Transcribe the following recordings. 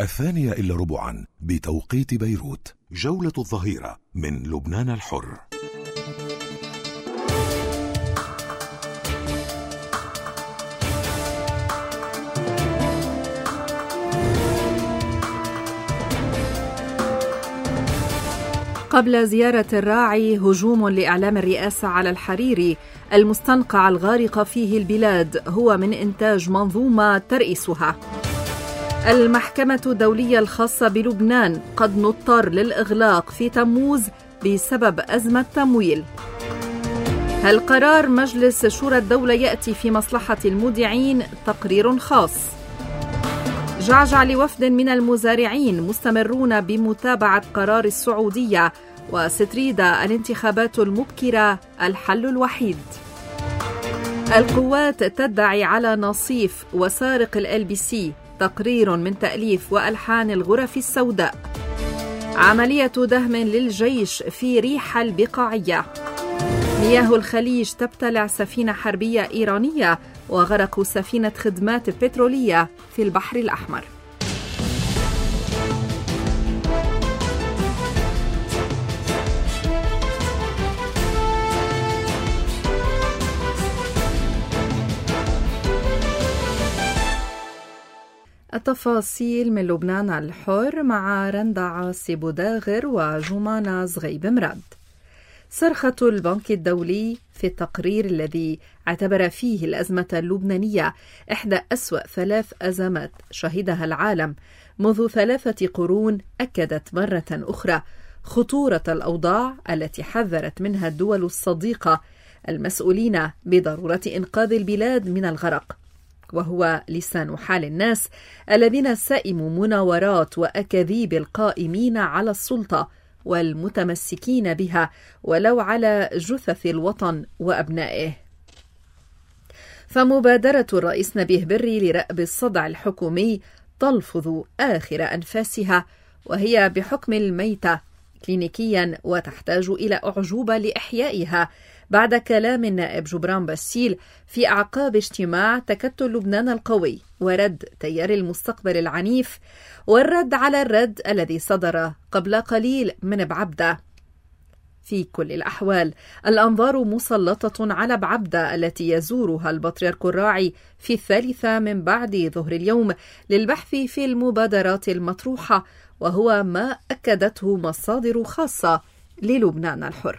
2:15 بتوقيت بيروت. جولة الظهيرة من لبنان الحر. قبل زيارة الراعي هجوم لإعلام الرئاسة على الحريري. المستنقع الغارق فيه البلاد هو من إنتاج منظومة ترئيسها. المحكمة الدولية الخاصة بلبنان قد نضطر للإغلاق في تموز بسبب أزمة تمويل. هل قرار مجلس شورى الدولة يأتي في مصلحة المودعين؟ تقرير خاص. جعجع لوفد من المزارعين مستمرون بمتابعة قرار السعودية. وستريدا الانتخابات المبكرة الحل الوحيد. القوات تدعي على نصيف وسارق LBC. تقرير من تأليف وألحان الغرف السوداء. عملية دهم للجيش في ريحة البقاعية. مياه الخليج تبتلع سفينة حربية إيرانية وغرق سفينة خدمات بترولية في البحر الأحمر. التفاصيل من لبنان الحر مع رندا عاصي بوداغر وجمانة زغيب مراد. صرخة البنك الدولي في التقرير الذي اعتبر فيه الأزمة اللبنانية إحدى أسوأ 3 أزمات شهدها العالم منذ 3 قرون أكدت مرة أخرى خطورة الأوضاع التي حذرت منها الدول الصديقة المسؤولين بضرورة إنقاذ البلاد من الغرق، وهو لسان حال الناس الذين سئموا مناورات وأكاذيب القائمين على السلطة والمتمسكين بها ولو على جثث الوطن وأبنائه. فمبادرة الرئيس نبيه بري لرأب الصدع الحكومي تلفظ آخر أنفاسها، وهي بحكم الميتة كلينيكيا وتحتاج إلى أعجوبة لإحيائها بعد كلام النائب جبران باسيل في أعقاب اجتماع تكتل لبنان القوي ورد تيار المستقبل العنيف والرد على الرد الذي صدر قبل قليل من بعبدة. في كل الأحوال الأنظار مسلطة على بعبدة التي يزورها البطريرك الراعي في 3 من بعد ظهر اليوم للبحث في المبادرات المطروحة، وهو ما أكدته مصادر خاصة للبنان الحر.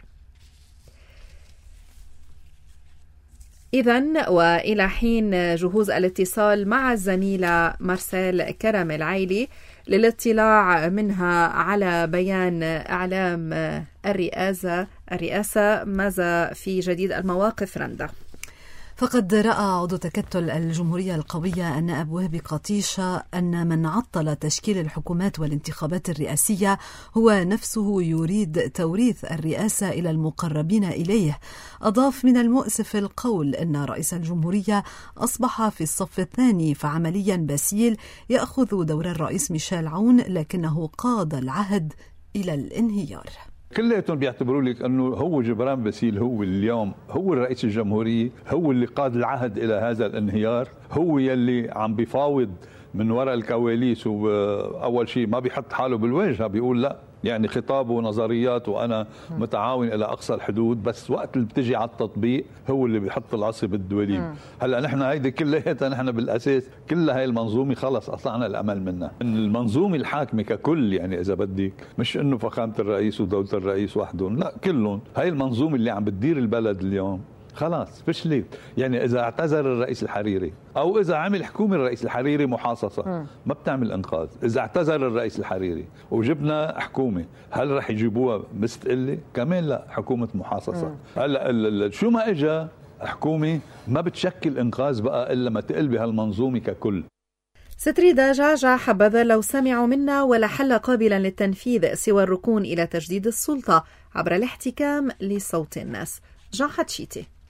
إذن وإلى حين جهوز الاتصال مع الزميلة مارسيل كرم العيلي للاطلاع منها على بيان إعلام الرئاسة ماذا في جديد المواقف رندا؟ فقد رأى عضو تكتل الجمهورية القوية النائب وهبي قطيشة أن من عطل تشكيل الحكومات والانتخابات الرئاسية هو نفسه يريد توريث الرئاسة إلى المقربين إليه. أضاف: من المؤسف القول أن رئيس الجمهورية أصبح في الصف الثاني، فعمليا باسيل يأخذ دور الرئيس ميشيل عون لكنه قاد العهد إلى الانهيار. كلياتهم بيعتبروا لك انه هو جبران باسيل هو اليوم هو الرئيس الجمهورية، هو اللي قاد العهد الى هذا الانهيار، هو يلي عم بيفاوض من وراء الكواليس، واول شيء ما بيحط حاله بالوجه، بيقول لا يعني خطاب ونظريات وانا متعاون الى اقصى الحدود، بس وقت اللي بتجي على التطبيق هو اللي بيحط العصي بالدواليب. هلا نحن هيدي كلياتها نحن بالاساس كل هاي المنظومه خلص قطعنا الامل منها. المنظومه الحاكمه ككل يعني اذا بدك، مش انه فخامه الرئيس ودوله الرئيس وحدهم، لا كلهم، هاي المنظومه اللي عم بتدير البلد اليوم خلاص فشلت. يعني اذا اعتذر الرئيس الحريري او اذا عمل حكومه الرئيس الحريري محاصصه ما بتعمل انقاذ. اذا اعتذر الرئيس الحريري وجبنا حكومه، هل رح يجيبوها مستقله؟ كمان لا، حكومه محاصصه. هلا شو ما اجى حكومه ما بتشكل انقاذ بقى الا ما تقلب هالمنظومه ككل. ستريدا جعجع حبذا لو سمعوا منا ولا حل قابلا للتنفيذ سوى الركون الى تجديد السلطه عبر الاحتكام لصوت الناس. جان حتشيتي.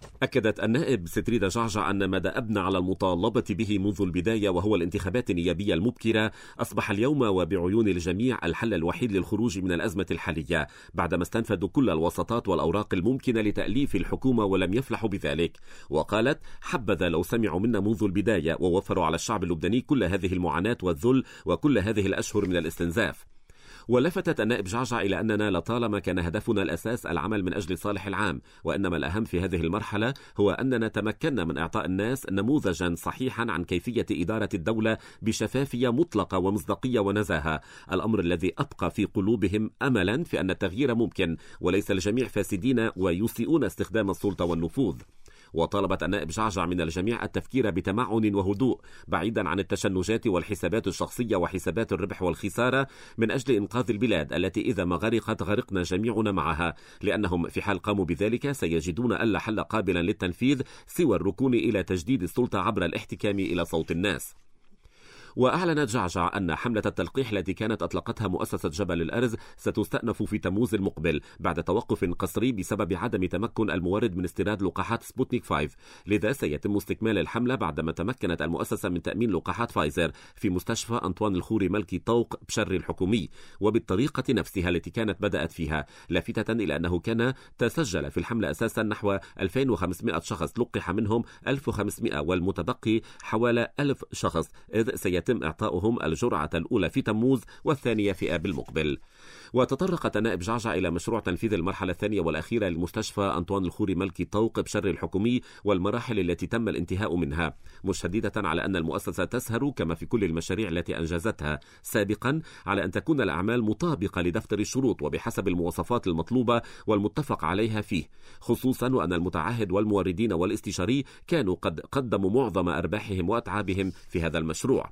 أكدت النائب ستريدا جعجع أن ما دأبنا على المطالبة به منذ البداية وهو الانتخابات النيابية المبكرة أصبح اليوم وبعيون الجميع الحل الوحيد للخروج من الأزمة الحالية، بعدما استنفذوا كل الوساطات والأوراق الممكنة لتأليف الحكومة ولم يفلحوا بذلك. وقالت: حبذا لو سمعوا منا منذ البداية ووفروا على الشعب اللبناني كل هذه المعاناة والذل وكل هذه الأشهر من الاستنزاف. ولفتت النائب جعجع إلى أننا لطالما كان هدفنا الأساس العمل من أجل الصالح العام، وإنما الأهم في هذه المرحلة هو أننا تمكنا من إعطاء الناس نموذجا صحيحا عن كيفية إدارة الدولة بشفافية مطلقة ومصداقية ونزاهة، الأمر الذي أبقى في قلوبهم أملا في أن التغيير ممكن وليس الجميع فاسدين ويسيئون استخدام السلطة والنفوذ. وطالبت النائب جعجع من الجميع التفكير بتمعن وهدوء بعيدا عن التشنجات والحسابات الشخصية وحسابات الربح والخسارة من أجل إنقاذ البلاد التي إذا ما غرقت غرقنا جميعنا معها، لأنهم في حال قاموا بذلك سيجدون ألا حل قابلا للتنفيذ سوى الركون إلى تجديد السلطة عبر الاحتكام إلى صوت الناس. وأعلنت جعجع أن حملة التلقيح التي كانت أطلقتها مؤسسة جبل الأرز ستستأنف في تموز المقبل بعد توقف قسري بسبب عدم تمكن المورد من استيراد لقاحات سبوتنيك 5، لذا سيتم استكمال الحملة بعدما تمكنت المؤسسة من تأمين لقاحات فايزر في مستشفى أنطوان الخوري ملكي طوق بشر الحكومي وبالطريقة نفسها التي كانت بدأت فيها، لافتة إلى أنه كان تسجل في الحملة أساسا نحو 2500 شخص لقح منهم 1500 والمتبقي حوالي 1000 شخص، إذ سيتم إعطاؤهم الجرعة الأولى في تموز والثانية في آب المقبل. وتطرقت النائب جعجع إلى مشروع تنفيذ المرحلة الثانية والأخيرة للمستشفى أنطوان الخوري ملكي طوق بشر الحكومي والمراحل التي تم الانتهاء منها، مشددة على أن المؤسسة تسهر كما في كل المشاريع التي أنجزتها سابقا على أن تكون الأعمال مطابقة لدفتر الشروط وبحسب المواصفات المطلوبة والمتفق عليها فيه، خصوصا وأن المتعهد والموردين والاستشاري كانوا قد قدموا معظم أرباحهم وأتعابهم في هذا المشروع.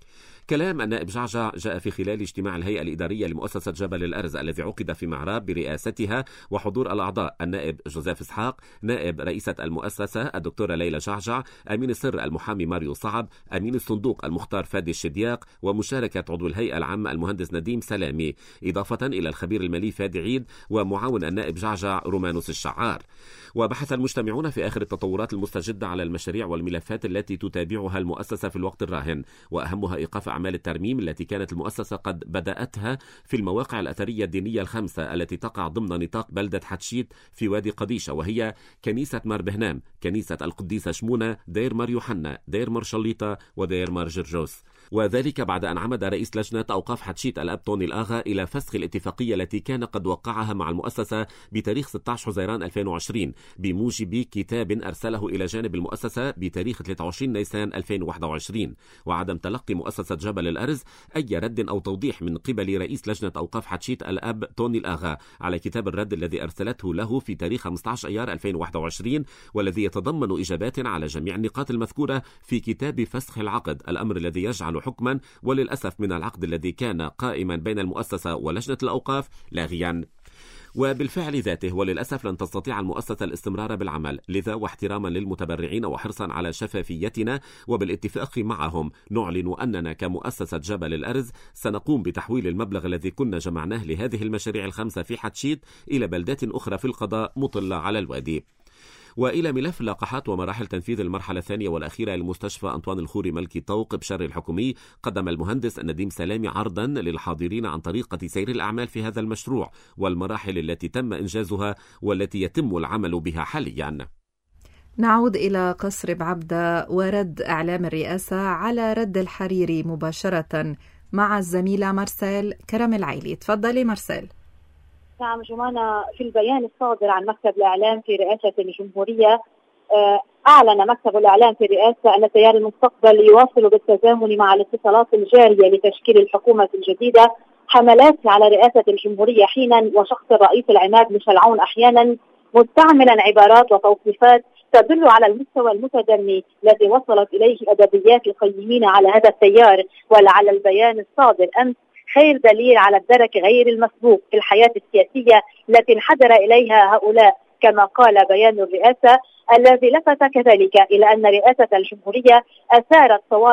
كلام النائب جعجع جاء في خلال اجتماع الهيئة الإدارية لمؤسسة جبل الأرز الذي عقد في معراب برئاستها وحضور الأعضاء النائب جوزيف إسحاق، نائب رئيسة المؤسسة الدكتورة ليلى جعجع، أمين السر المحامي ماريو صعب، أمين الصندوق المختار فادي الشدياق، ومشاركة عضو الهيئة العامة المهندس نديم سلامي، إضافة إلى الخبير المالي فادي عيد ومعاون النائب جعجع رومانوس الشعار. وبحث المجتمعون في آخر التطورات المستجدة على المشاريع والملفات التي تتابعها المؤسسة في الوقت الراهن، وأهمها إيقاف أعمال الترميم التي كانت المؤسسة قد بدأتها في المواقع الأثرية الدينية الخمسة التي تقع ضمن نطاق بلدة حتشيت في وادي قديشة، وهي كنيسة مار بهنام، كنيسة القديسة شمونة، دير مار يوحنا، دير مار شليطة، ودير مار جرجوس، وذلك بعد أن عمد رئيس لجنة أوقاف حتشيت الأب توني الآغا إلى فسخ الاتفاقية التي كان قد وقعها مع المؤسسة بتاريخ 16 حزيران 2020 بموجب كتاب أرسله إلى جانب المؤسسة بتاريخ 23 نيسان 2021، وعدم تلقي مؤسسة جبل الأرز أي رد أو توضيح من قبل رئيس لجنة أوقاف حتشيت الأب توني الآغا على كتاب الرد الذي أرسلته له في تاريخ 15 أيار 2021 والذي يتضمن إجابات على جميع النقاط المذكورة في كتاب فسخ العقد، الأمر الذي يجعل حكما وللأسف من العقد الذي كان قائما بين المؤسسة ولجنة الأوقاف لاغيا. وبالفعل ذاته وللأسف لن تستطيع المؤسسة الاستمرار بالعمل، لذا واحتراما للمتبرعين وحرصا على شفافيتنا وبالاتفاق معهم نعلن أننا كمؤسسة جبل الأرز سنقوم بتحويل المبلغ الذي كنا جمعناه لهذه المشاريع الخمسة في حتشيت إلى بلدات أخرى في القضاء مطلة على الوادي. وإلى ملف اللقاحات ومراحل تنفيذ المرحلة الثانية والأخيرة للمستشفى أنطوان الخوري ملكي طوق بشر الحكومي، قدم المهندس نديم سلامي عرضا للحاضرين عن طريقة سير الأعمال في هذا المشروع والمراحل التي تم إنجازها والتي يتم العمل بها حاليا. نعود إلى قصر بعبدة ورد إعلام الرئاسة على رد الحريري مباشرة مع الزميلة مرسال كرم العيلي. تفضلي مرسال. نعم جمانة، في البيان الصادر عن مكتب الإعلام في رئاسة الجمهورية أعلن مكتب الإعلام في الرئاسة أن تيار المستقبل يواصل بالتزامن مع الاتصالات الجارية لتشكيل الحكومة الجديدة حملات على رئاسة الجمهورية حينا وشخص الرئيس العماد ميشيل عون أحيانا، مستعملا عبارات وتوصيفات تدل على المستوى المتدني الذي وصلت إليه أدبيات القيمين على هذا التيار، ولعل البيان الصادر أمس خير دليل على الدرك غير المسبوق في الحياة السياسية التي انحدر إليها هؤلاء، كما قال بيان الرئاسة الذي لفت كذلك إلى أن رئاسة الجمهورية أثارت طوال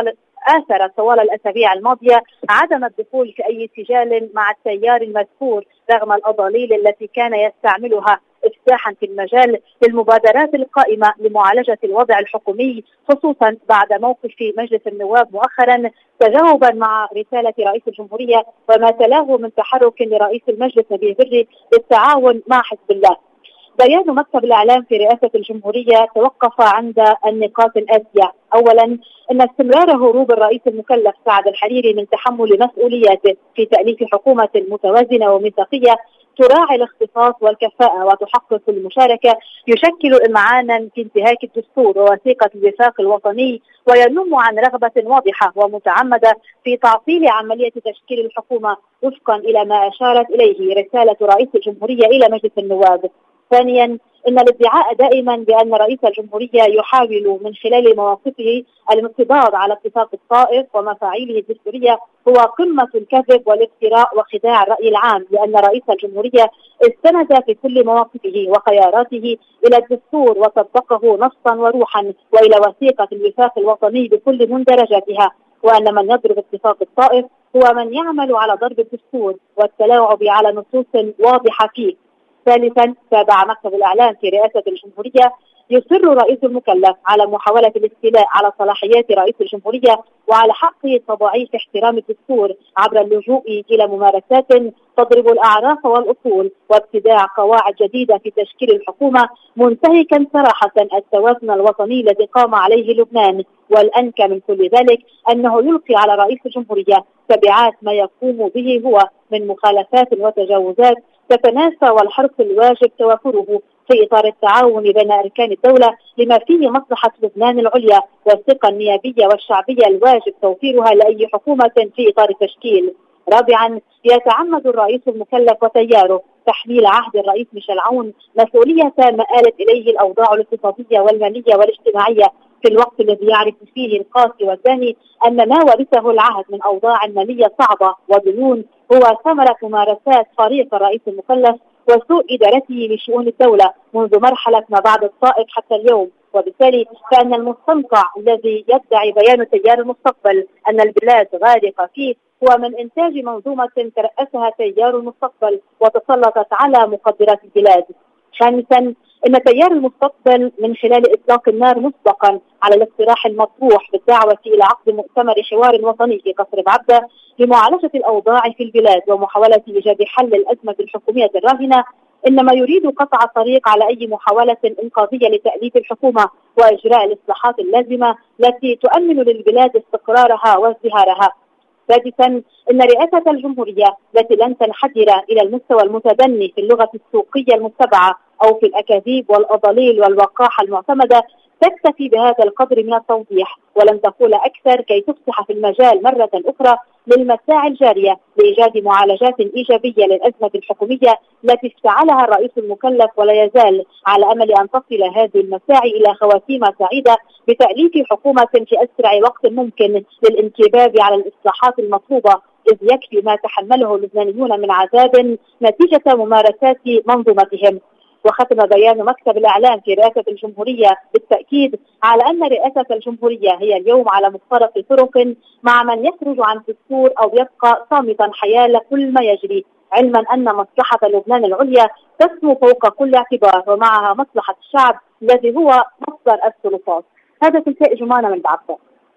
آثر طوال الأسابيع الماضية عدم الدخول في أي سجال مع التيار المذكور رغم الأضاليل التي كان يستعملها إفساحا في المجال للمبادرات القائمة لمعالجة الوضع الحكومي، خصوصا بعد موقف مجلس النواب مؤخرا تجاوبا مع رسالة رئيس الجمهورية وما تلاه من تحرك لرئيس المجلس نبيه بري للتعاون مع حزب الله. بيان مكتب الإعلام في رئاسة الجمهورية توقف عند النقاط الآتية: أولا، أن استمرار هروب الرئيس المكلف سعد الحريري من تحمل مسؤولياته في تأليف حكومة متوازنة وميثاقية تراعي الاختصاص والكفاءة وتحقق المشاركة يشكل إمعانا في انتهاك الدستور ووثيقة الوفاق الوطني، وينم عن رغبة واضحة ومتعمدة في تعطيل عملية تشكيل الحكومة وفقا إلى ما أشارت إليه رسالة رئيس الجمهورية إلى مجلس النواب. ثانيا، إن الادعاء دائما بأن رئيس الجمهورية يحاول من خلال مواقفه الانقضاض على اتفاق الطائف ومفاعيله الدستورية هو قمة الكذب والافتراء وخداع الرأي العام، لأن رئيس الجمهورية استند في كل مواقفه وخياراته إلى الدستور وطبقه نصا وروحا وإلى وثيقة الوفاق الوطني بكل مندرجاتها، وأن من يضرب اتفاق الطائف هو من يعمل على ضرب الدستور والتلاعب على نصوص واضحة فيه. ثالثا، تابع مكتب الإعلام في رئاسة الجمهورية يصر رئيس المكلف على محاولة الاستيلاء على صلاحيات رئيس الجمهورية وعلى حقه تضعيف احترام الدستور عبر اللجوء إلى ممارسات تضرب الأعراف والأصول وابتداع قواعد جديدة في تشكيل الحكومة، منتهكا صراحة التوازن الوطني الذي قام عليه لبنان. والأنكى من كل ذلك أنه يلقي على رئيس الجمهورية تبعات ما يقوم به هو من مخالفات وتجاوزات تتناسى والحرص الواجب توافره في إطار التعاون بين أركان الدولة لما فيه مصلحة لبنان العليا والثقة النيابية والشعبية الواجب توفيرها لأي حكومة في إطار التشكيل. رابعا، يتعمد الرئيس المكلف وتياره تحميل عهد الرئيس ميشيل عون مسؤولية ما آلت إليه الأوضاع الاقتصادية والمالية والاجتماعية في الوقت الذي يعرف فيه القاسي والداني أن ما ورثه العهد من أوضاع مالية صعبة وديون هو ثمرة ممارسات فريق الرئيس المكلف وسوء إدارته لشؤون الدولة منذ مرحلة ما بعد الطائف حتى اليوم. وبالتالي فإن المستنقع الذي يدعي بيان تيار المستقبل أن البلاد غارقة فيه هو من إنتاج منظومة ترأسها تيار المستقبل وتسلطت على مقدرات البلاد. خامسا، إن تيار المستقبل من خلال إطلاق النار مسبقا على الاقتراح المطروح بالدعوة إلى عقد مؤتمر حوار وطني في قصر بعبدة لمعالجة الأوضاع في البلاد ومحاولة إيجاد حل الأزمة الحكومية الراهنة، إنما يريد قطع الطريق على أي محاولة إنقاذية لتأليف الحكومة وإجراء الإصلاحات اللازمة التي تؤمن للبلاد استقرارها وازدهارها. سادسا، إن رئاسة الجمهورية التي لن تنحدر إلى المستوى المتدني في اللغة السوقية المتبعة أو في الأكاذيب والأضاليل والوقاحة المعتمدة تكتفي بهذا القدر من التوضيح ولن تقول أكثر كي تفتح في المجال مرة أخرى للمساعي الجارية لإيجاد معالجات إيجابية للأزمة الحكومية التي افتعلها الرئيس المكلف، ولا يزال على أمل أن تصل هذه المساعي إلى خواتيم سعيدة بتأليف حكومة في أسرع وقت ممكن للانكباب على الإصلاحات المطلوبة، إذ يكفي ما تحمله اللبنانيون من عذاب نتيجة ممارسات منظومتهم. وختم بيان مكتب الإعلام في رئاسة الجمهورية بالتأكيد على أن رئاسة الجمهورية هي اليوم على مفترق طرق مع من يخرج عن الدستور أو يبقى صامتا حيال كل ما يجري، علما أن مصلحة لبنان العليا تسمو فوق كل اعتبار ومعها مصلحة الشعب الذي هو مصدر السلطات. هذا تلك جمانة من بعبدة.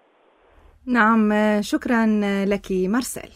نعم، شكرا لك مرسل.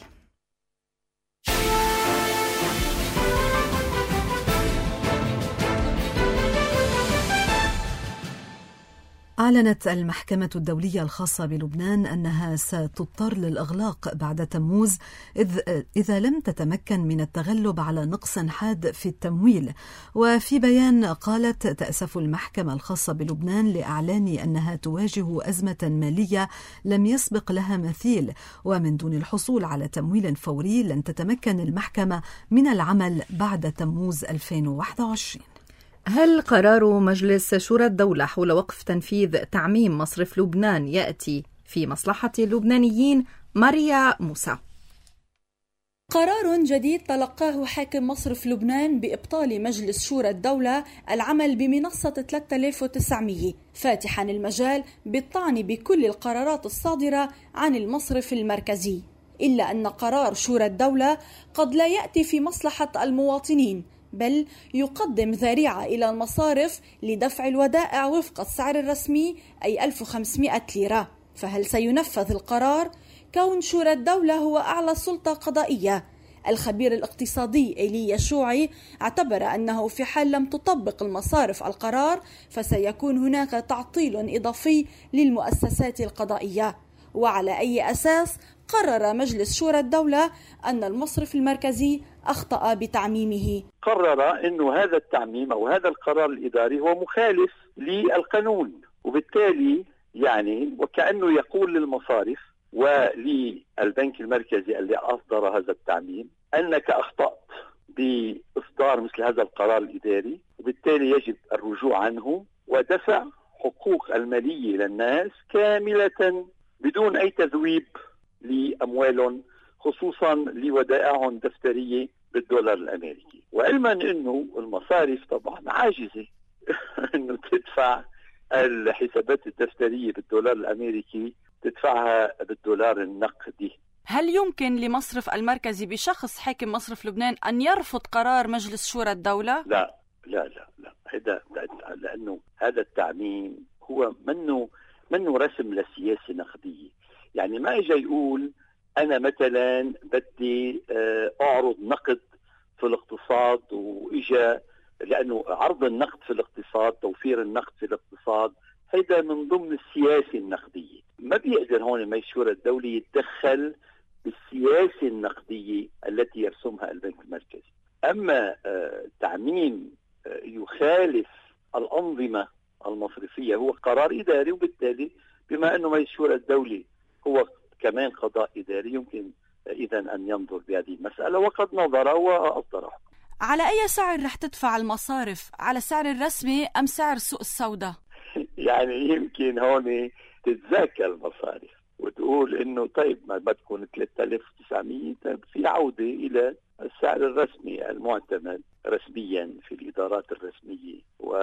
أعلنت المحكمة الدولية الخاصة بلبنان أنها ستضطر للإغلاق بعد تموز إذا لم تتمكن من التغلب على نقص حاد في التمويل. وفي بيان قالت: تأسف المحكمة الخاصة بلبنان لإعلان أنها تواجه أزمة مالية لم يسبق لها مثيل، ومن دون الحصول على تمويل فوري لن تتمكن المحكمة من العمل بعد تموز 2021. هل قرار مجلس شورى الدولة حول وقف تنفيذ تعميم مصرف لبنان يأتي في مصلحة اللبنانيين؟ ماريا موسى. قرار جديد تلقاه حاكم مصرف لبنان بإبطال مجلس شورى الدولة العمل بمنصة 3900 فاتحا المجال بالطعن بكل القرارات الصادرة عن المصرف المركزي، إلا أن قرار شورى الدولة قد لا يأتي في مصلحة المواطنين، بل يقدم ذريعة إلى المصارف لدفع الودائع وفق السعر الرسمي أي 1500 ليرة. فهل سينفذ القرار؟ كون شورى الدولة هو أعلى سلطة قضائية. الخبير الاقتصادي إيليا شوعي اعتبر أنه في حال لم تطبق المصارف القرار فسيكون هناك تعطيل إضافي للمؤسسات القضائية. وعلى أي أساس قرر مجلس شورى الدولة أن المصرف المركزي أخطأ بتعميمه؟ قرر أنه هذا التعميم أو هذا القرار الإداري هو مخالف للقانون، وبالتالي يعني وكأنه يقول للمصارف وللبنك المركزي اللي أصدر هذا التعميم أنك أخطأت بإصدار مثل هذا القرار الإداري، وبالتالي يجب الرجوع عنه ودفع حقوق المالية للناس كاملة بدون أي تذويب لأموالهم، خصوصا لودائعهم دفترية بالدولار الأمريكي. وعلما أنه المصارف طبعا عاجزة أنه تدفع الحسابات الدفترية بالدولار الأمريكي، تدفعها بالدولار النقدي. هل يمكن لمصرف المركزي بشخص حاكم مصرف لبنان أن يرفض قرار مجلس شورى الدولة؟ لا لا لا لا، هذا لأنه هذا التعميم هو منه رسم لسياسة نقدية. يعني ما إجا يقول أنا مثلا بدي أعرض نقد في الاقتصاد، وإجا لأنه عرض النقد في الاقتصاد، توفير النقد في الاقتصاد، هذا من ضمن السياسة النقدية. ما بيقدر هون مجلس شورى الدولة يتدخل بالسياسة النقدية التي يرسمها البنك المركزي. أما تعميم يخالف الأنظمة المصرفية هو قرار إداري، وبالتالي بما أنه مجلس شورى الدولة هو كمان قضاء إداري يمكن إذن أن ينظر بهذه المسألة، وقد نظر وأصدر. على أي سعر رح تدفع المصارف؟ على السعر الرسمي أم سعر السوق السوداء؟ يعني يمكن هون تتذاكى المصارف وتقول إنه طيب ما بتكون 3900 في عودة إلى السعر الرسمي المعتمد رسميا في الإدارات الرسمية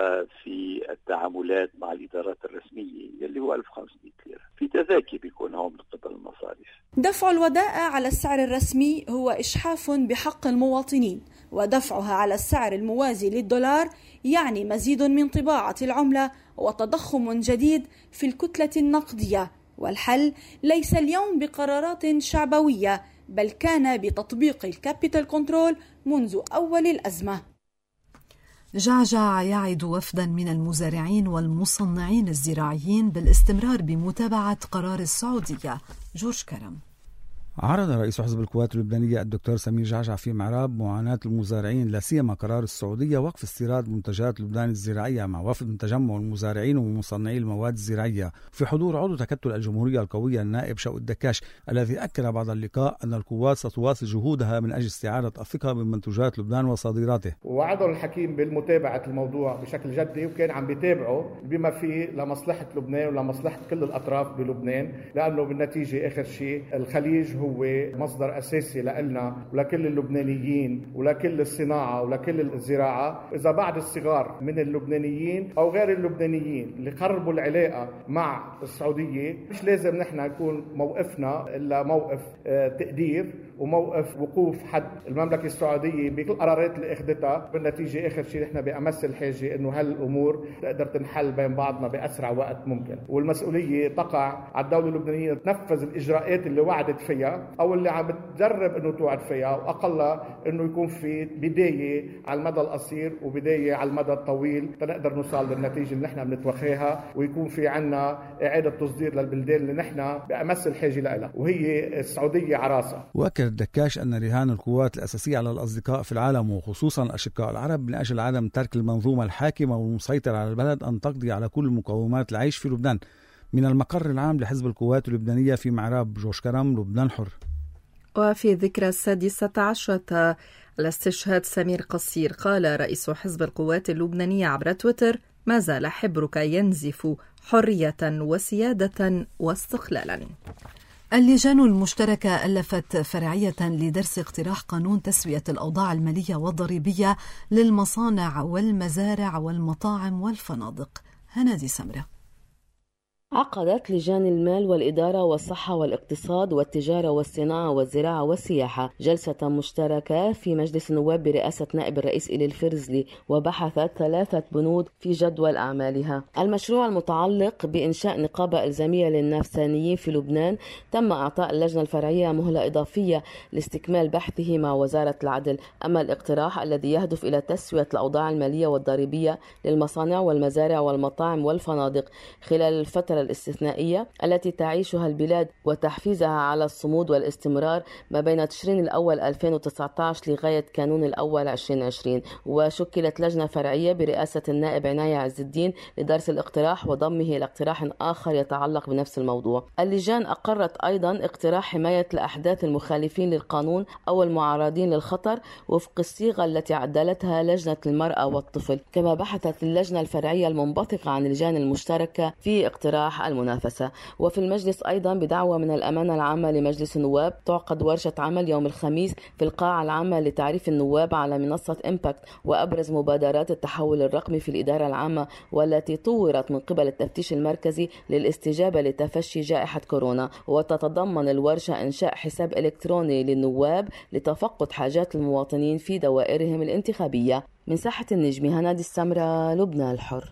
وفي التعاملات مع الإدارات الرسمية اللي هو 1500 ليرة. في تذاكي بيكون هون من قبل المصارف. دفع الودائع على السعر الرسمي هو إجحاف بحق المواطنين، ودفعها على السعر الموازي للدولار يعني مزيد من طباعة العملة وتضخم جديد في الكتلة النقدية. والحل ليس اليوم بقرارات شعبوية، بل كان بتطبيق الكابيتال كنترول منذ أول الأزمة. جعجع يعد وفدا من المزارعين والمصنعين الزراعيين بالاستمرار بمتابعة قرار السعودية. جورج كرم. عرض رئيس حزب القوات اللبنانية الدكتور سمير جعجع في معراب معاناة المزارعين، لا سيما قرار السعودية وقف استيراد منتجات لبنان الزراعية، مع وفد من تجمع المزارعين ومصنعي المواد الزراعية في حضور عضو تكتل الجمهورية القوية النائب شوقي الدكاش، الذي أكد بعد اللقاء أن القوات ستواصل جهودها من أجل استعادة الثقة بمنتجات لبنان وصادراته. وعدوا الحكيم بالمتابعة الموضوع بشكل جدي، وكان عم بيتابعوا بما فيه لمصلحة لبنان ولمصلحة كل الأطراف بلبنان، لأنه بالنتيجة آخر شيء الخليج هو مصدر أساسي لنا ولكل اللبنانيين ولكل الصناعة ولكل الزراعة. إذا بعض الصغار من اللبنانيين أو غير اللبنانيين اللي قربوا العلاقة مع السعودية، مش لازم نحن يكون موقفنا إلا موقف تقدير وموقف وقوف حد المملكة السعودية بكل القرارات اللي أخذتها. بالنتيجة آخر شيء نحن بأمس الحاجة إنه هالأمور تقدر تنحل بين بعضنا بأسرع وقت ممكن، والمسؤولية تقع على الدولة اللبنانية تنفذ الإجراءات اللي وعدت فيها أو اللي عم بتجرب إنه توعد فيها، وأقلها إنه يكون في بداية على المدى القصير وبداية على المدى الطويل تنقدر نوصل للنتيجة اللي نحن بنتوخيها، ويكون في عنا إعادة تصدير للبلدان اللي نحن بأمس الحاجة لها وهي السعودية عراسة. وأكد الدكاش أن رهان القوات الأساسية على الأصدقاء في العالم وخصوصا الأشقاء العرب من أجل عدم ترك المنظومة الحاكمة والمسيطرة على البلد أن تقضي على كل مقومات العيش في لبنان. من المقر العام لحزب القوات اللبنانية في معراب، جورج كرم، لبنان حر. وفي ذكرى 16 لاستشهاد سمير قصير، قال رئيس حزب القوات اللبنانية عبر تويتر: ما زال حبرك ينزف حرية وسيادة واستقلالا. اللجان المشتركة ألفت فرعية لدرس اقتراح قانون تسوية الأوضاع المالية والضريبية للمصانع والمزارع والمطاعم والفنادق. هنادي سمرة. عقدت لجان المال والإدارة والصحة والاقتصاد والتجارة والصناعة والزراعة والسياحة جلسة مشتركة في مجلس النواب برئاسة نائب الرئيس إلي الفرزلي، وبحثت 3 بنود في جدول أعمالها. المشروع المتعلق بإنشاء نقابة إلزامية للنفسانيين في لبنان تم إعطاء اللجنة الفرعية مهلة إضافية لاستكمال بحثه مع وزارة العدل. أما الاقتراح الذي يهدف إلى تسوية الأوضاع المالية والضريبية للمصانع والمزارع والمطاعم والفنادق خلال الفترة الاستثنائية التي تعيشها البلاد وتحفيزها على الصمود والاستمرار ما بين تشرين الأول 2019 لغاية كانون الأول 2020. وشكلت لجنة فرعية برئاسة النائب عناية عز الدين لدرس الاقتراح وضمه إلى اقتراح آخر يتعلق بنفس الموضوع. اللجان أقرت أيضا اقتراح حماية الأحداث المخالفين للقانون أو المعرضين للخطر وفق الصيغة التي عدلتها لجنة المرأة والطفل. كما بحثت اللجنة الفرعية المنبثقة عن اللجان المشتركة في اقتراح المنافسة. وفي المجلس أيضا بدعوة من الأمانة العامة لمجلس النواب تعقد ورشة عمل يوم الخميس في القاعة العامة لتعريف النواب على منصة إمباكت وأبرز مبادرات التحول الرقمي في الإدارة العامة والتي طورت من قبل التفتيش المركزي للاستجابة لتفشي جائحة كورونا. وتتضمن الورشة إنشاء حساب إلكتروني للنواب لتفقد حاجات المواطنين في دوائرهم الانتخابية. من ساحة النجم، هنادي السمرة، لبنان الحر.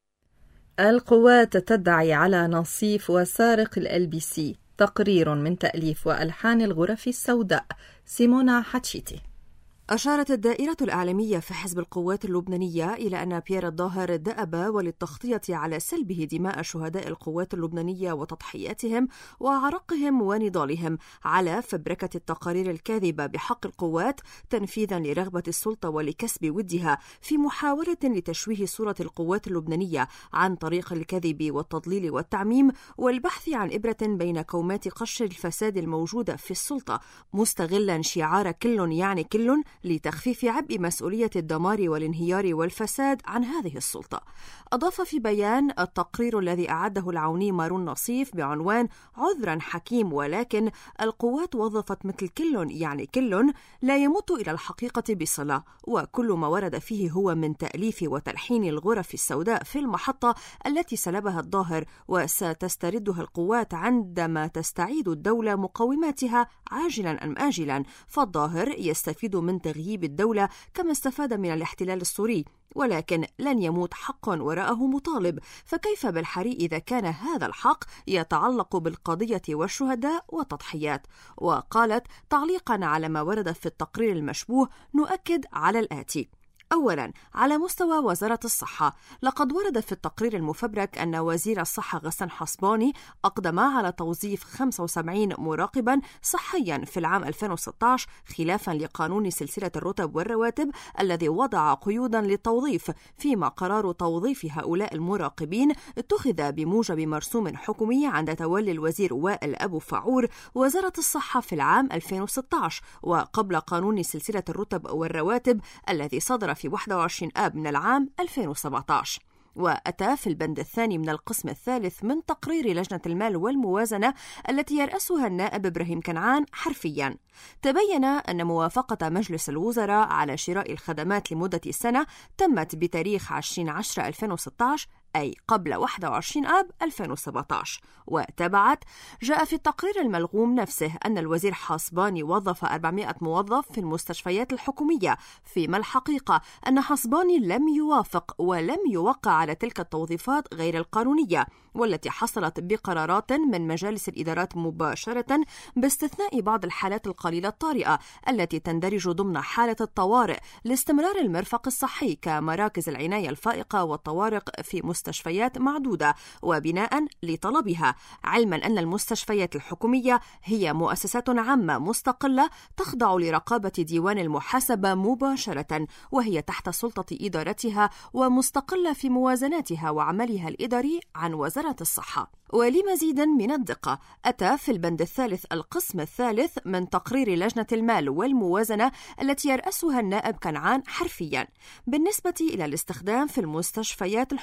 القوات تدعي على نصيف وسارق LBC. تقرير من تأليف وألحان الغرف السوداء. سيمونا حتشيتي. أشارت الدائرة الإعلامية في حزب القوات اللبنانية إلى أن بيير الظاهر دأب وللتغطية على سلبه دماء شهداء القوات اللبنانية وتضحياتهم وعرقهم ونضالهم على فبركة التقارير الكاذبة بحق القوات تنفيذا لرغبة السلطة ولكسب ودها في محاولة لتشويه صورة القوات اللبنانية عن طريق الكذب والتضليل والتعميم والبحث عن إبرة بين كومات قش الفساد الموجودة في السلطة، مستغلا شعار كل يعني كل لتخفيف عبء مسؤولية الدمار والانهيار والفساد عن هذه السلطة. أضاف في بيان التقرير الذي أعده العوني مارون نصيف بعنوان عذرا حكيم، ولكن القوات وظفت مثل كل يعني كل لا يمت إلى الحقيقة بصلة، وكل ما ورد فيه هو من تأليف وتلحين الغرف السوداء في المحطة التي سلبها الظاهر وستستردها القوات عندما تستعيد الدولة مقوماتها عاجلا أم آجلا. فالظاهر يستفيد من تغييب الدولة كما استفاد من الاحتلال السوري، ولكن لن يموت حق وراءه مطالب، فكيف بالحري إذا كان هذا الحق يتعلق بالقضية والشهداء والتضحيات؟ وقالت تعليقا على ما ورد في التقرير المشبوه نؤكد على الآتي: أولاً، على مستوى وزارة الصحة، لقد ورد في التقرير المفبرك أن وزير الصحة غسان حصباني أقدم على توظيف 75 مراقباً صحياً في العام 2016 خلافاً لقانون سلسلة الرتب والرواتب الذي وضع قيوداً للتوظيف، فيما قرار توظيف هؤلاء المراقبين اتخذ بموجب مرسوم حكومي عند تولي الوزير وائل أبو فعور وزارة الصحة في العام 2016 وقبل قانون سلسلة الرتب والرواتب الذي صدر في 21 آب من العام 2017. وأتى في البند الثاني من القسم الثالث من تقرير لجنة المال والموازنة التي يرأسها النائب إبراهيم كنعان حرفياً: تبين أن موافقة مجلس الوزراء على شراء الخدمات لمدة سنة تمت بتاريخ 20/10/2016 أي قبل 21 آب 2017. وتبعت: جاء في التقرير الملغوم نفسه أن الوزير حصباني وظف 400 موظف في المستشفيات الحكومية، فيما الحقيقة أن حصباني لم يوافق ولم يوقع على تلك التوظيفات غير القانونية والتي حصلت بقرارات من مجالس الإدارات مباشرة باستثناء بعض الحالات القليلة الطارئة التي تندرج ضمن حالة الطوارئ لاستمرار المرفق الصحي كمراكز العناية الفائقة والطوارئ في مستشفيات معدودة وبناء لطلبها، علما أن المستشفيات الحكومية هي مؤسسات عامة مستقلة تخضع لرقابة ديوان المحاسبة مباشرة، وهي تحت سلطة إدارتها ومستقلة في موازناتها وعملها الإداري عن وزارة الصحة. ولمزيد من الدقة، أتى في البند الثالث القسم الثالث من تقرير لجنة المال والموازنة التي يرأسها النائب كنعان حرفيا: بالنسبة إلى الاستخدام في المستشفيات الحكومية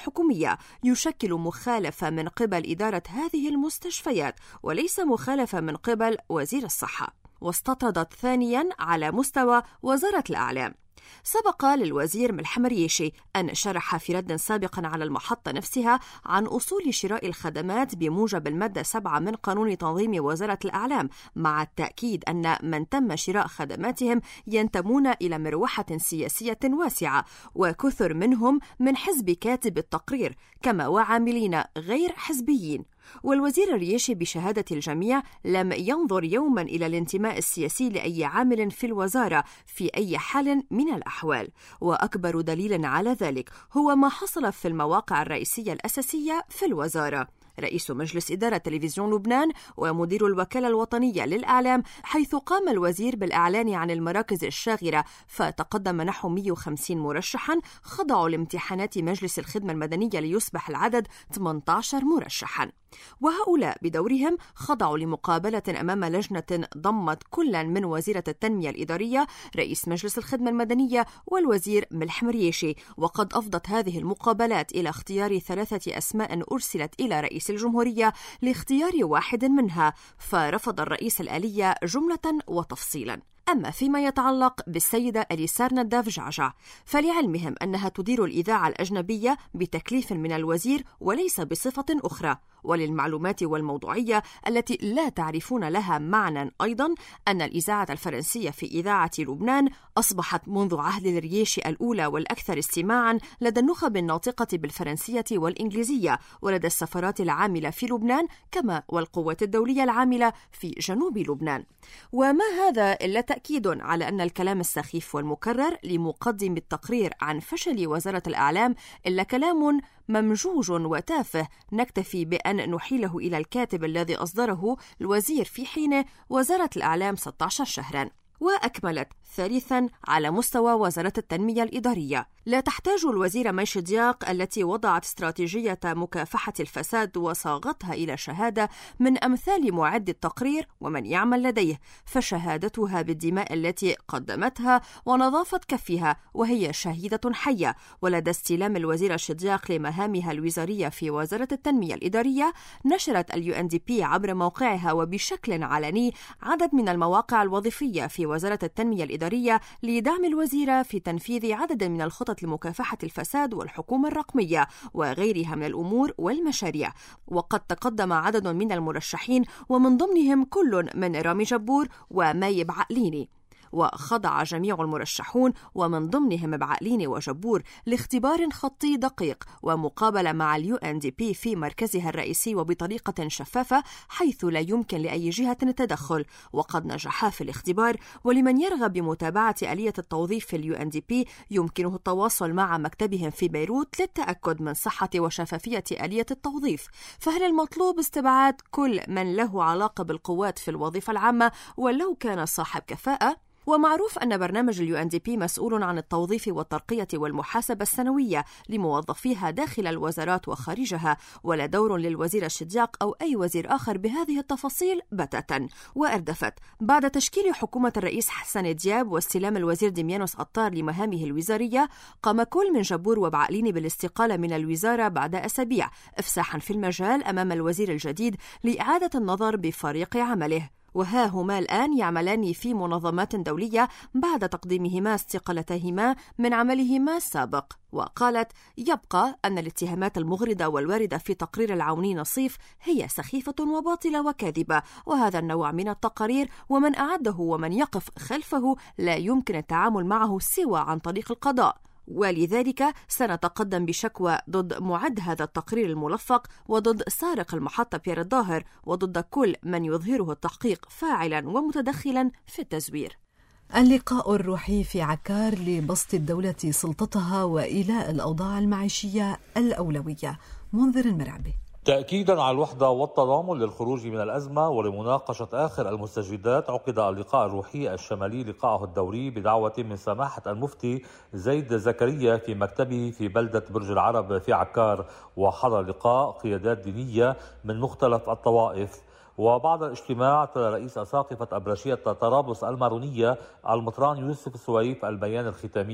اللبنانية يشكل مخالفة من قبل إدارة هذه المستشفيات وليس مخالفة من قبل وزير الصحة. واستطردت ثانيا على مستوى وزارة الأعلام. سبق للوزير ملحم رياشي أن شرح في رد سابق على المحطة نفسها عن أصول شراء الخدمات بموجب المادة 7 من قانون تنظيم وزارة الأعلام، مع التأكيد أن من تم شراء خدماتهم ينتمون إلى مروحة سياسية واسعة، وكثر منهم من حزب كاتب التقرير كما وعاملين غير حزبيين. والوزير الرياشي بشهادة الجميع لم ينظر يوما إلى الانتماء السياسي لأي عامل في الوزارة في أي حال من الأحوال. وأكبر دليل على ذلك هو ما حصل في المواقع الرئيسية الأساسية في الوزارة: رئيس مجلس إدارة تلفزيون لبنان ومدير الوكالة الوطنية للإعلام، حيث قام الوزير بالإعلان عن المراكز الشاغرة، فتقدم نحو 150 مرشحا خضعوا لامتحانات مجلس الخدمة المدنية ليصبح العدد 18 مرشحا، وهؤلاء بدورهم خضعوا لمقابلة أمام لجنة ضمت كلا من وزيرة التنمية الإدارية، رئيس مجلس الخدمة المدنية، والوزير ملحم رياشي. وقد أفضت هذه المقابلات إلى اختيار 3 أسماء أرسلت إلى رئيس الجمهورية لاختيار واحد منها، فرفض الرئيس الآلية جملة وتفصيلا. أما فيما يتعلق بالسيدة أليسار نداف جعجع فلعلمهم أنها تدير الإذاعة الأجنبية بتكليف من الوزير وليس بصفة أخرى. وللمعلومات والموضوعية التي لا تعرفون لها معنى أيضا أن الإذاعة الفرنسية في إذاعة لبنان أصبحت منذ عهد الرياشي الأولى والأكثر استماعا لدى النخب الناطقة بالفرنسية والإنجليزية ولدى السفارات العاملة في لبنان كما والقوات الدولية العاملة في جنوب لبنان. وما هذا إلا تأكيد على أن الكلام السخيف والمكرر لمقدم التقرير عن فشل وزارة الأعلام إلا كلام ممجوج وتافه نكتفي بأن نحيله إلى الكاتب الذي أصدره الوزير في حين وزارة الأعلام 16 شهرا. وأكملت ثالثا على مستوى وزارة التنمية الإدارية: لا تحتاج الوزيرة ميش دياق التي وضعت استراتيجية مكافحة الفساد وصاغتها إلى شهادة من أمثال معد التقرير ومن يعمل لديه، فشهادتها بالدماء التي قدمتها ونظافة كفها وهي شهيدة حية. ولدى استلام الوزيرة شدياق لمهامها الوزارية في وزارة التنمية الإدارية، نشرت UNDP عبر موقعها وبشكل علني عدد من المواقع الوظيفية في وزارة التنمية الإدارية لدعم الوزيرة في تنفيذ عدد من الخطط لمكافحة الفساد والحكومة الرقمية وغيرها من الأمور والمشاريع. وقد تقدم عدد من المرشحين ومن ضمنهم كل من رامي جبور وماي بعقليني، وخضع جميع المرشحون ومن ضمنهم بعقليني وجبور لاختبار خطي دقيق ومقابلة مع UNDP في مركزها الرئيسي وبطريقة شفافة حيث لا يمكن لأي جهة التدخل. وقد نجحا في الاختبار، ولمن يرغب بمتابعة آلية التوظيف في UNDP يمكنه التواصل مع مكتبهم في بيروت للتأكد من صحة وشفافية آلية التوظيف. فهل المطلوب استبعاد كل من له علاقة بالقوات في الوظيفة العامة ولو كان صاحب كفاءة؟ ومعروف أن برنامج UNDP مسؤول عن التوظيف والترقية والمحاسبة السنوية لموظفيها داخل الوزارات وخارجها، ولا دور للوزير الشدياق أو أي وزير آخر بهذه التفاصيل بتاتا. وأردفت بعد تشكيل حكومة الرئيس حسن دياب واستلام الوزير ديميانوس أطار لمهامه الوزارية، قام كل من جبور وبعقليني بالاستقالة من الوزارة بعد أسابيع، إفساحا في المجال أمام الوزير الجديد لإعادة النظر بفريق عمله. وها هما الآن يعملان في منظمات دولية بعد تقديمهما استقالتهما من عملهما السابق. وقالت: يبقى أن الاتهامات المغرضة والواردة في تقرير العوني نصيف هي سخيفة وباطلة وكاذبة، وهذا النوع من التقارير ومن أعده ومن يقف خلفه لا يمكن التعامل معه سوى عن طريق القضاء. ولذلك سنتقدم بشكوى ضد معد هذا التقرير الملفق وضد سارق المحطة بيير الظاهر وضد كل من يظهره التحقيق فاعلا ومتدخلا في التزوير. اللقاء الروحي في عكار لبسط الدولة سلطتها وإيلاء الأوضاع المعيشية الأولوية. منذر المرعبي. تأكيدا على الوحدة والتضامن للخروج من الأزمة ولمناقشة آخر المستجدات، عقد اللقاء الروحي الشمالي لقاءه الدوري بدعوة من سماحة المفتي زيد زكريا في مكتبه في بلدة برج العرب في عكار، وحضر اللقاء قيادات دينية من مختلف الطوائف. وبعد الاجتماع تلا رئيس أساقفة أبرشية طرابلس المارونية المطران يوسف السويف البيان الختامي.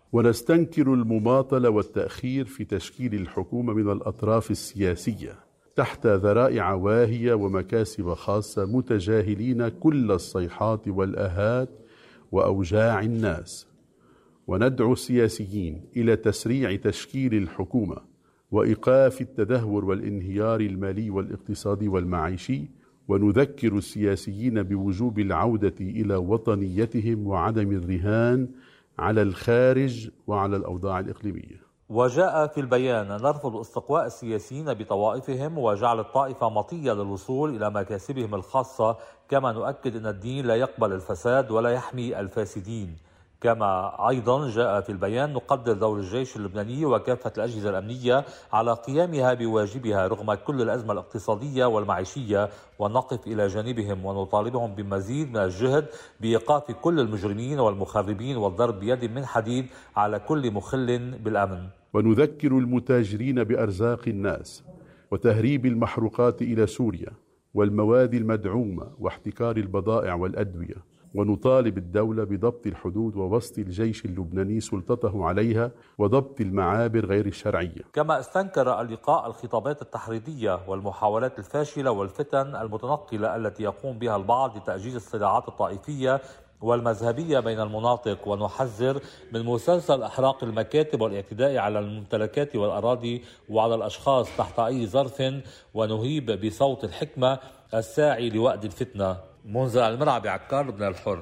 ونستنكر المماطلة والتأخير في تشكيل الحكومة من الأطراف السياسية تحت ذرائع واهية ومكاسب خاصة، متجاهلين كل الصيحات والآهات وأوجاع الناس. وندعو السياسيين إلى تسريع تشكيل الحكومة وإيقاف التدهور والانهيار المالي والاقتصادي والمعيشي، ونذكر السياسيين بوجوب العودة إلى وطنيتهم وعدم الرهان على الخارج وعلى الأوضاع الإقليمية. وجاء في البيان نرفض استقواء السياسيين بطوائفهم وجعل الطائفة مطية للوصول إلى مكاسبهم الخاصة، كما نؤكد أن الدين لا يقبل الفساد ولا يحمي الفاسدين. كما أيضا جاء في البيان نقدر دور الجيش اللبناني وكافة الأجهزة الأمنية على قيامها بواجبها رغم كل الأزمة الاقتصادية والمعيشية، ونقف إلى جانبهم ونطالبهم بمزيد من الجهد بإيقاف كل المجرمين والمخربين والضرب بيد من حديد على كل مخل بالأمن. ونذكر المتاجرين بأرزاق الناس وتهريب المحروقات إلى سوريا والمواد المدعومة واحتكار البضائع والأدوية، ونطالب الدولة بضبط الحدود ووسط الجيش اللبناني سلطته عليها وضبط المعابر غير الشرعية. كما استنكر اللقاء الخطابات التحريضية والمحاولات الفاشلة والفتن المتنقلة التي يقوم بها البعض لتأجيج الصراعات الطائفية والمذهبية بين المناطق، ونحذر من مسلسل إحراق المكاتب والاعتداء على الممتلكات والأراضي وعلى الأشخاص تحت أي ظرف، ونهيب بصوت الحكمة الساعي لوأد الفتنة. منذر المرعبي، عكار، لبنان الحر.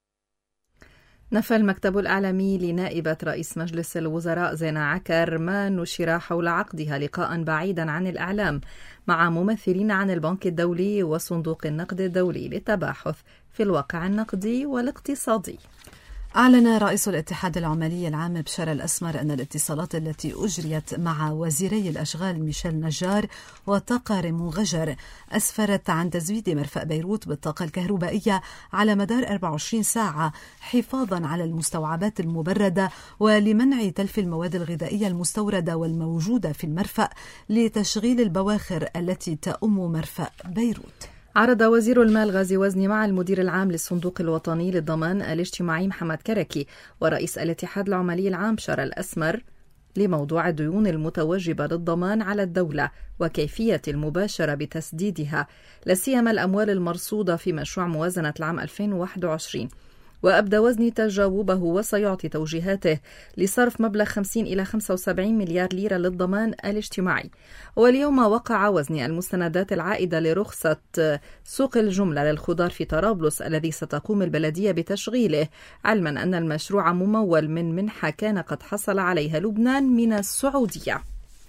نفى المكتب الإعلامي لنائبة رئيس مجلس الوزراء زينة عكر ما نشر حول عقدها لقاء بعيدا عن الإعلام مع ممثلين عن البنك الدولي وصندوق النقد الدولي للتباحث في الواقع النقدي والاقتصادي. أعلن رئيس الاتحاد العمالي العام بشار الأسمر أن الاتصالات التي أجريت مع وزيري الأشغال ميشيل نجار وطاقة ريمون غجر أسفرت عن تزويد مرفأ بيروت بالطاقة الكهربائية على مدار 24 ساعة حفاظا على المستوعبات المبردة ولمنع تلف المواد الغذائية المستوردة والموجودة في المرفأ لتشغيل البواخر التي تؤم مرفأ بيروت. عرض وزير المال غازي وزني مع المدير العام للصندوق الوطني للضمان الاجتماعي محمد كركي ورئيس الاتحاد العمالي العام بشار الأسمر لموضوع الديون المتوجبة للضمان على الدولة وكيفية المباشرة بتسديدها، لا سيما الأموال المرصودة في مشروع موازنة العام 2021. وأبدى وزني تجاوبه وسيعطي توجيهاته لصرف مبلغ 50 إلى 75 مليار ليرة للضمان الاجتماعي. واليوم وقع وزني المستندات العائدة لرخصة سوق الجملة للخضار في طرابلس الذي ستقوم البلدية بتشغيله، علما أن المشروع ممول من منحة كان قد حصل عليها لبنان من السعودية.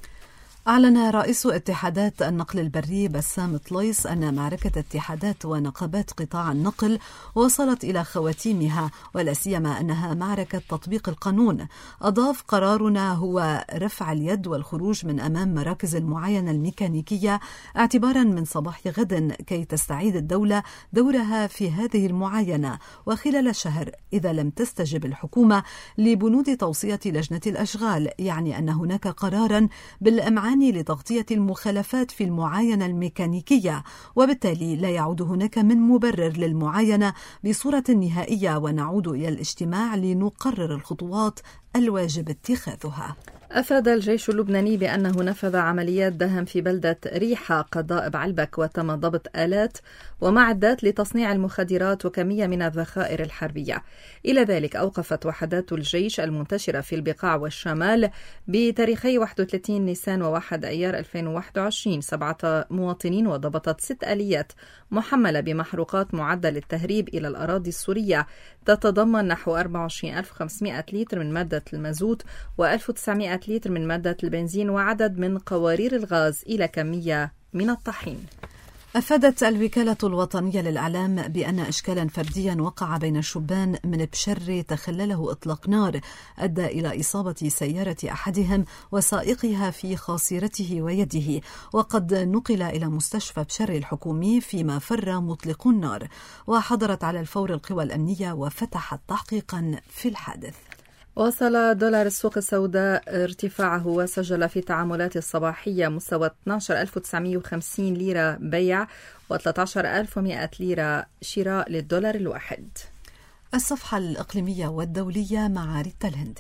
أعلن رئيس اتحادات النقل البري بسام طليس أن معركة اتحادات ونقابات قطاع النقل وصلت إلى خواتيمها، ولا سيما أنها معركة تطبيق القانون. أضاف: قرارنا هو رفع اليد والخروج من أمام مراكز المعاينة الميكانيكية اعتبارا من صباح غد كي تستعيد الدولة دورها في هذه المعاينة، وخلال شهر إذا لم تستجب الحكومة لبنود توصية لجنة الأشغال، يعني أن هناك قرارا بالإمعان لتغطية المخالفات في المعاينة الميكانيكية، وبالتالي لا يعود هناك من مبرر للمعاينة بصورة نهائية، ونعود إلى الاجتماع لنقرر الخطوات الواجب اتخاذها. أفاد الجيش اللبناني بأنه نفذ عمليات دهم في بلدة ريحة قضاء بعلبك، وتم ضبط آلات ومعدات لتصنيع المخدرات وكمية من الذخائر الحربية. إلى ذلك أوقفت وحدات الجيش المنتشرة في البقاع والشمال بتاريخي 31 نيسان و1 أيار 2021 7 مواطنين، وضبطت 6 آليات محملة بمحروقات معدة للتهريب إلى الأراضي السورية تتضمن نحو 24500 لتر من مادة المازوت و1900 لتر من مادة البنزين وعدد من قوارير الغاز إلى كمية من الطحين. أفادت الوكالة الوطنية للإعلام بأن إشكالا فرديا وقع بين الشبان من بشر تخلله إطلاق نار أدى إلى إصابة سيارة أحدهم وسائقها في خاصرته ويده، وقد نقل إلى مستشفى بشر الحكومي فيما فر مطلق النار. وحضرت على الفور القوى الأمنية وفتحت تحقيقا في الحادث. وصل دولار السوق السوداء ارتفاعه وسجل في التعاملات الصباحية مستوى 12950 ليرة بيع و13100 ليرة شراء للدولار الواحد. الصفحة الإقليمية والدولية مع ريتا الهندي.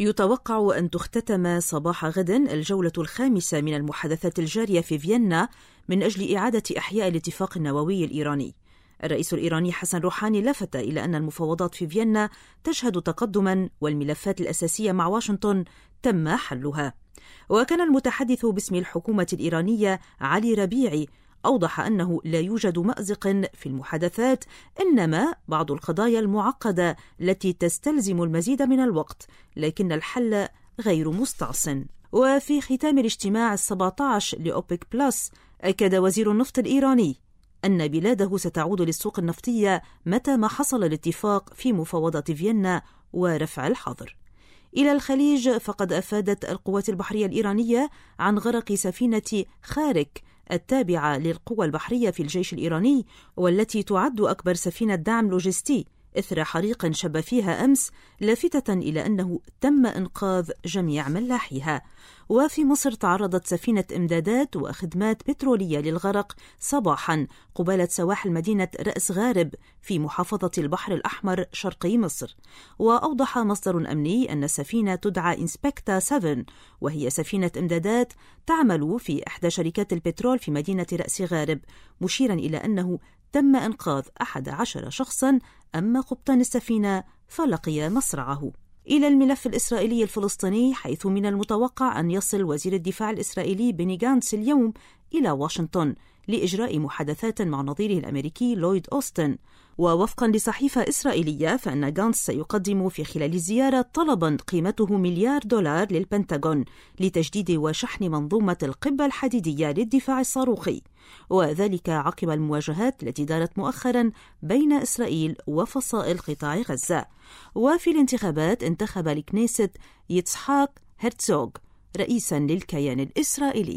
يتوقع أن تختتم صباح غد الجولة الخامسة من المحادثات الجارية في فيينا من أجل إعادة إحياء الاتفاق النووي الإيراني. الرئيس الإيراني حسن روحاني لفت إلى أن المفاوضات في فيينا تشهد تقدما والملفات الأساسية مع واشنطن تم حلها. وكان المتحدث باسم الحكومة الإيرانية علي ربيعي أوضح أنه لا يوجد مأزق في المحادثات، إنما بعض القضايا المعقدة التي تستلزم المزيد من الوقت، لكن الحل غير مستعصٍ. وفي ختام الاجتماع 17 لأوبك بلس، أكد وزير النفط الإيراني أن بلاده ستعود للسوق النفطية متى ما حصل الاتفاق في مفاوضات فيينا ورفع الحظر. إلى الخليج، فقد أفادت القوات البحرية الإيرانية عن غرق سفينة خارك التابعة للقوى البحرية في الجيش الإيراني، والتي تعد أكبر سفينة دعم لوجستي، إثر حريق شب فيها أمس، لافتة إلى أنه تم إنقاذ جميع ملاحيها. وفي مصر تعرضت سفينة إمدادات وخدمات بترولية للغرق صباحا قبالة سواحل مدينة رأس غارب في محافظة البحر الأحمر شرقي مصر. وأوضح مصدر أمني أن السفينة تدعى إنسبكتا 7، وهي سفينة إمدادات تعمل في إحدى شركات البترول في مدينة رأس غارب، مشيرا إلى أنه تم إنقاذ 11 شخصا، أما قبطان السفينة فلقي مصرعه. إلى الملف الإسرائيلي الفلسطيني، حيث من المتوقع أن يصل وزير الدفاع الإسرائيلي بيني غانتس اليوم إلى واشنطن لإجراء محادثات مع نظيره الأمريكي لويد أوستن. ووفقا لصحيفة إسرائيلية، فإن غانتس سيقدم في خلال الزيارة طلبا قيمته $1 مليار للبنتاغون لتجديد وشحن منظومة القبة الحديدية للدفاع الصاروخي، وذلك عقب المواجهات التي دارت مؤخرا بين إسرائيل وفصائل قطاع غزة. وفي الانتخابات، انتخب الكنيست يتسحاق هرتزوغ رئيسا للكيان الإسرائيلي.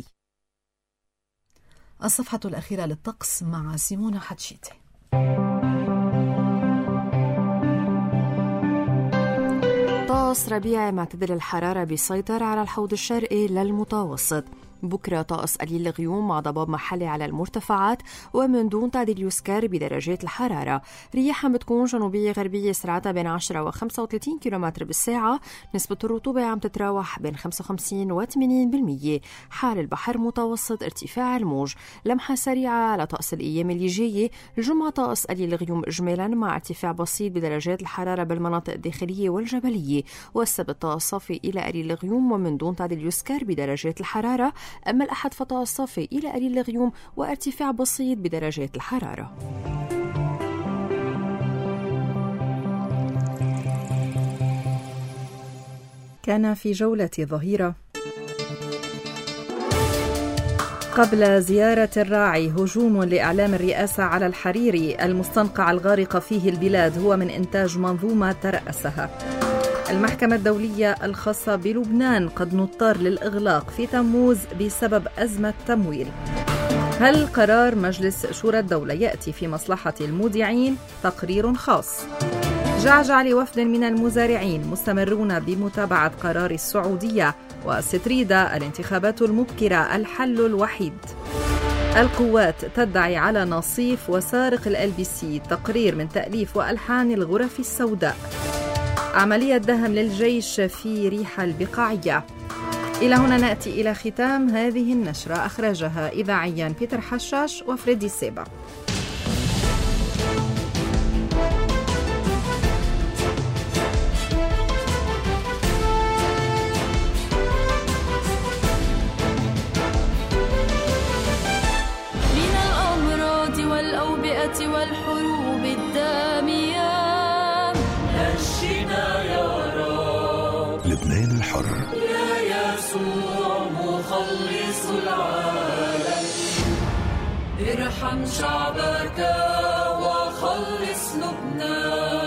الصفحة الأخيرة للطقس مع سيمونة حتشيتي. طقس ربيعي معتدل الحرارة بيسيطر على الحوض الشرقي للمتوسط. بكرة طقس قليل الغيوم مع ضباب محلي على المرتفعات ومن دون تعديل يسكر بدرجات الحرارة. رياح بتكون جنوبية غربية سرعتها بين 10 و 35 كيلومتر بالساعة. نسبة الرطوبة عم تتراوح بين 55 و 80%. حال البحر متوسط ارتفاع الموج. لمحة سريعة على طقس الأيام اللي جاية. الجمعة طقس قليل الغيوم إجمالا مع ارتفاع بسيط بدرجات الحرارة بالمناطق الداخلية والجبلية. والسبت طقس صافي إلى قليل الغيوم ومن دون تعديل يسكر بدرجات الحرارة. أما الأحد فطقس صافي إلى قليل الغيوم وارتفاع بسيط بدرجات الحرارة. كان في جولة ظهيرة قبل زيارة الراعي هجوم لإعلام الرئاسة على الحريري. المستنقع الغارق فيه البلاد هو من إنتاج منظومة ترأسها. المحكمة الدولية الخاصة بلبنان قد نضطر للإغلاق في تموز بسبب أزمة تمويل. هل قرار مجلس شورى الدولة يأتي في مصلحة المودعين؟ تقرير خاص. جعجع لوفد من المزارعين مستمرون بمتابعة قرار السعودية. وستريدا الانتخابات المبكرة الحل الوحيد. القوات تدعي على نصيف وسارق الLBC. تقرير من تأليف وألحان الغرف السوداء. عملية دهم للجيش في ريحة البقاعية. إلى هنا نأتي إلى ختام هذه النشرة، أخرجها إذاعيا بيتر حشاش وفريدي سيبا. من الأمراض والأوبئة والحروب الدامية نجنا يا رب. لبنان الحر. يا يسوع مخلص العالم، ارحم شعبك وخلص لبنان.